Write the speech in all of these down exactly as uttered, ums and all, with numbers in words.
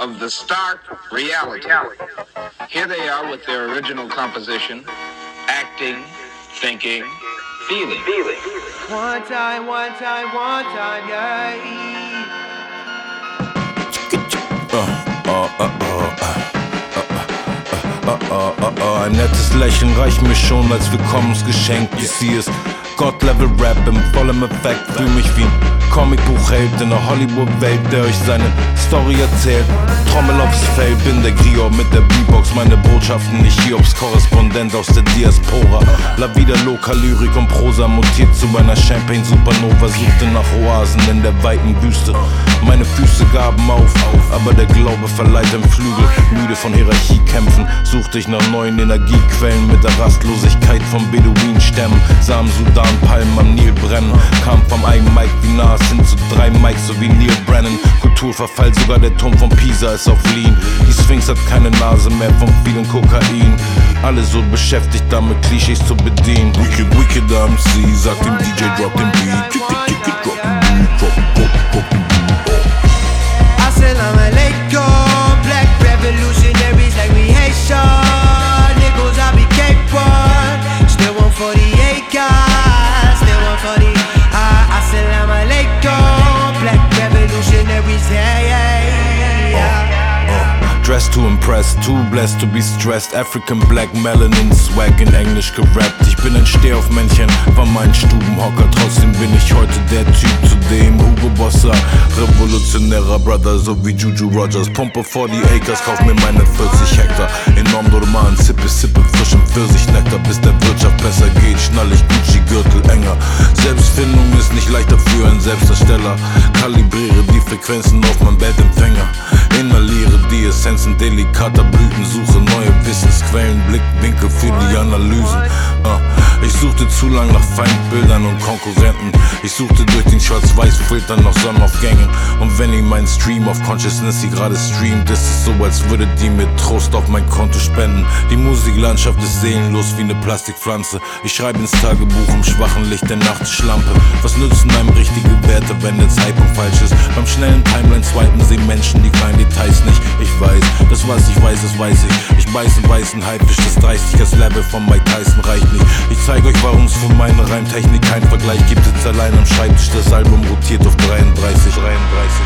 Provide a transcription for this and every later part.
of the stark reality. Here they are with their original composition, acting, thinking, feeling. feeling. One time, one time, one time, yeah. Uh, uh, uh, uh. Uh, uh, uh, uh, ein nettes Lächeln reicht mir schon als Willkommensgeschenk. Ich sehe es, God-Level-Rap im vollem Effekt. Fühl mich wie ein Comicbuchheld in der Hollywood-Welt, der euch seine Story erzählt. Trommel aufs Feld, bin der Griot mit der Beatbox. Meine Botschaften nicht Hiobs Korrespondent aus der Diaspora. La Vida Loca, Lyrik und Prosa mutiert zu einer Champagne-Supernova. Suchte nach Oasen in der weiten Wüste. Meine Füße gaben auf, aber der Glaube verleiht im Flügel. Müde von Hierarchiekämpfen suchte ich nach neuen Energiequellen. Mit der Rastlosigkeit von Beduinenstämmen sah im Sudan Palmen am Nil brennen. Kam vom einen Mic wie Nas hin zu drei Mics, so wie Neil Brennan. Kulturverfall, sogar der Turm von Pisa ist auf Lean. Die Sphinx hat keine Nase mehr von vielen Kokain. Alle so beschäftigt damit, Klischees zu bedienen. Wicked, wicked M C, sagt dem D J, drop den Beat. Kick, kick, kick, drop den Beat, drop, drop, drop den Beat. Assalamu alaikum, black revolutionaries like we Haitian. Niggas, I be Cape One. Still one forty-eight guys, still one forty. Ah, assalamu alaikum, black revolutionaries, yeah, yeah, yeah. Dressed to impress, too blessed to be stressed. African black melanin swag in Englisch gerappt. Ich bin ein Stehaufmännchen, war mein Stubenhocker. Trotzdem bin ich heute der Typ, zu dem Hugo Boss sagt. Revolutionärer Brother, so wie Juju Rogers. Pumpe forty Acres, kauf mir meine vierzig Hektar. Enorm normal, sippe, sippe frischem Pfirsichnecktar. Bis der Wirtschaft besser geht, schnall ich Gucci-Gürtel enger. Selbstfindung ist nicht leichter für einen Selbstdarsteller. Kalibriere die Frequenzen auf mein Bettempfänger. Inhaliere die Essenzen delikater Blüten. Suche neue Wissensquellen, Blickwinkel für die Analysen. uh, Ich suchte zu lang nach Feindbildern und Konkurrenten. Ich suchte durch den Schwarz-Weiß-Filter nach Sonnenaufgängen. Und wenn ich meinen Stream of Consciousness sie gerade streamt, ist es so, als würde die mir Trost auf mein Konto spenden. Die Musiklandschaft ist seelenlos wie eine Plastikpflanze. Ich schreibe ins Tagebuch im schwachen Licht der Nachtschlampe. Was nützen einem richtige Werte, wenn der Zeitpunkt falsch ist? Beim schnellen Timeline-Swipen sehen Menschen die kleinen Details nicht. Ich weiß, das was ich weiß, das weiß ich. Ich beiß einen weißen Haifisch, das dreißig, das Level von Mike Tyson reicht nicht. Ich zeig euch, warum es für meine Reimtechnik keinen Vergleich gibt. Sitz allein am Schreibtisch, das Album rotiert auf dreiunddreißig, dreiunddreißig,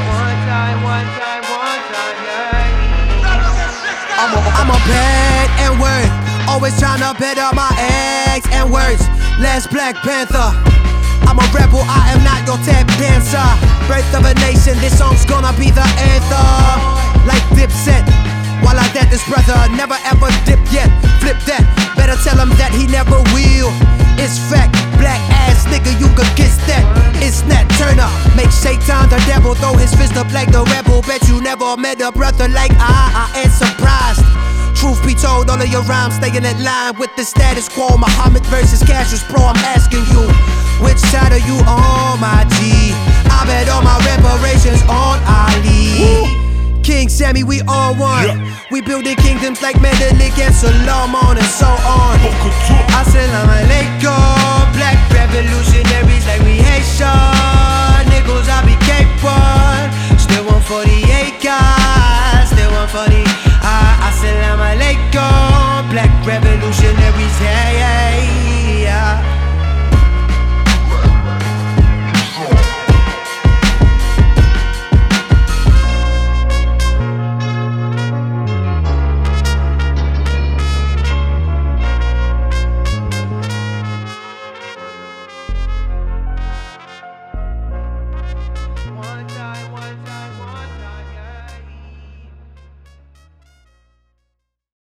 I'm a, I'm a bad N-word, always tryna better my eggs and words. Less Black Panther. I'm a rebel, I am not your tap dancer. Birth of a nation, this song's gonna be the anthem. Like Dipset, while I dead this brother never ever dip yet. Flip that, better tell him that he never will. It's fact, black ass nigga, you could kiss that. It's Nat Turner, make Shaitan the devil, throw his fist up like the rebel. Bet you never met a brother like I, I ain't surprised. Truth be told, all of your rhymes staying in line with the status quo. Muhammad versus Cassius Pro, I'm asking you, which side are you on, my G? I bet all my reparations on Ali. Woo. King Sammy, we on one. Yeah. We building kingdoms like Menelik and Solomon and so on. Assalamu alaikum, black revolutionaries like we Haitian. Niggas, I be Cape One. Still one forty-eight guys, still one forty. Ah, assalamu alaikum, black revolutionaries, yeah, yeah.